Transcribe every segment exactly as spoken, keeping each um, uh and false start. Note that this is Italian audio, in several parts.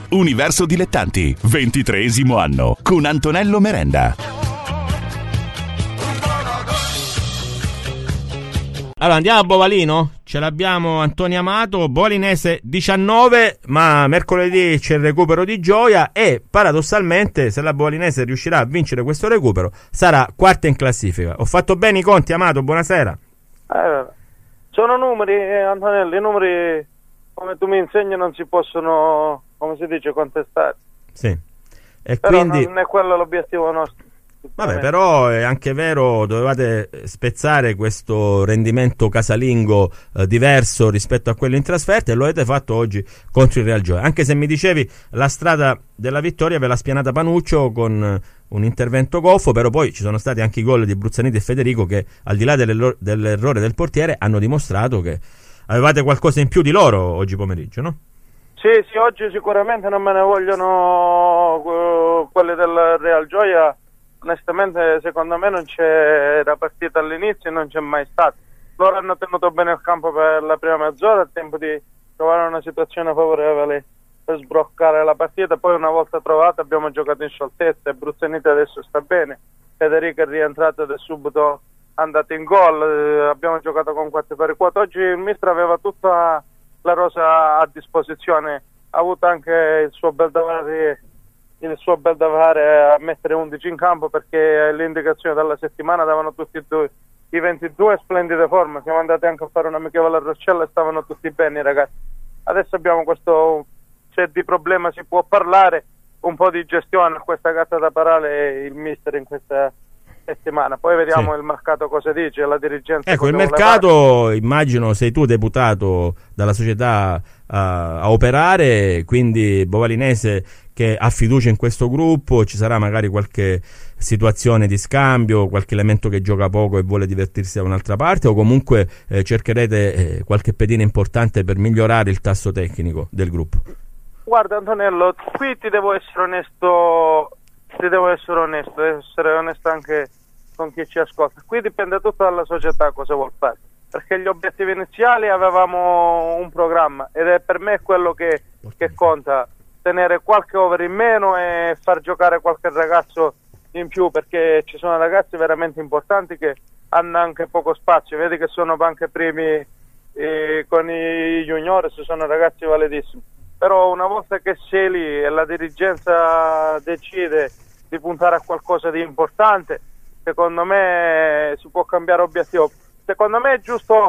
Universo Dilettanti, ventitreesimo anno, con Antonello Merenda. Allora andiamo a Bovalino, ce l'abbiamo Antonio Amato, Bovalinese diciannove, ma mercoledì c'è il recupero di Gioia e paradossalmente se la Bovalinese riuscirà a vincere questo recupero sarà quarta in classifica. Ho fatto bene i conti, Amato? Buonasera. Eh, sono numeri, eh, Antonello, i numeri come tu mi insegni non si possono, come si dice, contestare. Sì. E però quindi non è quello l'obiettivo nostro. Vabbè, però è anche vero, dovevate spezzare questo rendimento casalingo eh, diverso rispetto a quello in trasferta e lo avete fatto oggi contro il Real Gioia. Anche se mi dicevi la strada della vittoria ve l'ha spianata Panuccio con eh, un intervento goffo, però poi ci sono stati anche i gol di Bruzzaniti e Federico che al di là dell'errore, dell'errore del portiere hanno dimostrato che avevate qualcosa in più di loro oggi pomeriggio, no? Sì, sì, oggi sicuramente non me ne vogliono uh, quelli del Real Gioia. Onestamente secondo me non c'è la partita all'inizio e non c'è mai stato. Loro hanno tenuto bene il campo per la prima mezz'ora, a tempo di trovare una situazione favorevole per sbloccare la partita. Poi una volta trovata abbiamo giocato in scioltezza e Bruzzaniti adesso sta bene, Federico è rientrato ed è subito andato in gol, eh, abbiamo giocato con quattro pari quattro. Oggi il mister aveva tutta la rosa a disposizione, ha avuto anche il suo bel davare il suo bel da fare a mettere undici in campo, perché le indicazioni dalla settimana davano tutti e due i ventidue splendide forme. Siamo andati anche a fare un amichevole a Roccella e stavano tutti bene i ragazzi. Adesso abbiamo questo, se di problema si può parlare, un po' di gestione a questa gatta da parare il mister in questa settimana. Poi vediamo sì. Il mercato cosa dice, la dirigenza. Ecco, il mercato fare. Immagino sei tu deputato dalla società a, a operare, quindi Bovalinese che ha fiducia in questo gruppo, ci sarà magari qualche situazione di scambio, qualche elemento che gioca poco e vuole divertirsi da un'altra parte, o comunque eh, cercherete eh, qualche pedina importante per migliorare il tasso tecnico del gruppo? Guarda Antonello, qui ti devo essere onesto, ti devo essere onesto, devo essere onesto anche con chi ci ascolta. Qui dipende tutto dalla società cosa vuol fare, perché gli obiettivi iniziali avevamo un programma ed è per me quello che, che conta, tenere qualche over in meno e far giocare qualche ragazzo in più, perché ci sono ragazzi veramente importanti che hanno anche poco spazio. Vedi che sono anche primi eh, con i juniores, sono ragazzi validissimi, però una volta che sei lì e la dirigenza decide di puntare a qualcosa di importante, secondo me si può cambiare obiettivo. Secondo me è giusto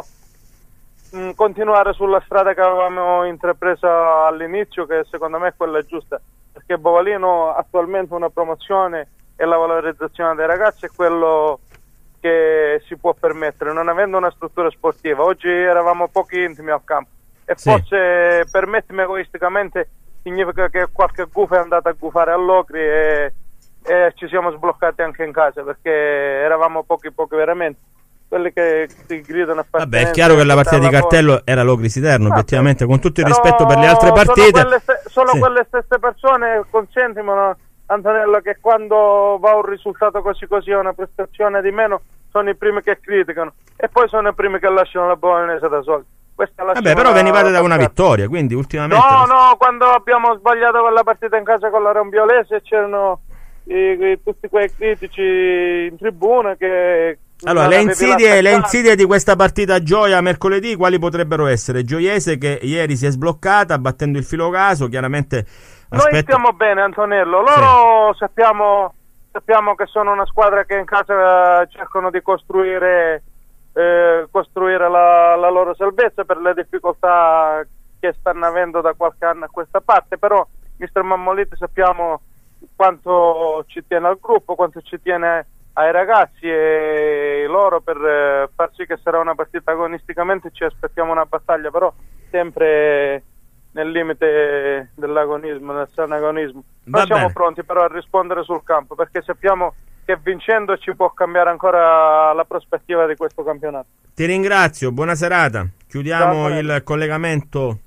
mh, continuare sulla strada che avevamo intrapreso all'inizio, che secondo me quella è giusta, perché Bovalino attualmente una promozione e la valorizzazione dei ragazzi è quello che si può permettere, non avendo una struttura sportiva. Oggi eravamo pochi intimi al campo e sì. Forse, permettimi egoisticamente, significa che qualche gufo è andato a gufare all'Ocri e, e ci siamo sbloccati anche in casa, perché eravamo pochi pochi veramente, quelli che si gridano a Vabbè, è chiaro che la partita di cartello forza. Era l'Ocri Siderno, ah, obiettivamente, con tutto il però rispetto per le altre partite. Sono quelle, st- solo sì. quelle stesse persone consentono, Antonello, che quando va un risultato così così, una prestazione di meno, sono i primi che criticano e poi sono i primi che lasciano la Bovalinese da soli. Vabbè, però venivate da una vittoria, quindi ultimamente... No, no, quando abbiamo sbagliato quella partita in casa con la Rombiolese c'erano i, i, tutti quei critici in tribuna che... Allora, le insidie, le insidie di questa partita a Gioia mercoledì quali potrebbero essere? Gioiese che ieri si è sbloccata battendo il filo caso, chiaramente... Aspetta... Noi stiamo bene, Antonello, loro sì. sappiamo, sappiamo che sono una squadra che in casa cercano di costruire... Eh, costruire la, la loro salvezza per le difficoltà che stanno avendo da qualche anno a questa parte, però mister Mammoliti sappiamo quanto ci tiene al gruppo, quanto ci tiene ai ragazzi e loro per eh, far sì che sarà una partita agonisticamente. Ci aspettiamo una battaglia, però sempre nel limite dell'agonismo, del sano agonismo. Noi siamo pronti però a rispondere sul campo, perché sappiamo che vincendo ci può cambiare ancora la prospettiva di questo campionato. Ti ringrazio, buona serata. Chiudiamo il collegamento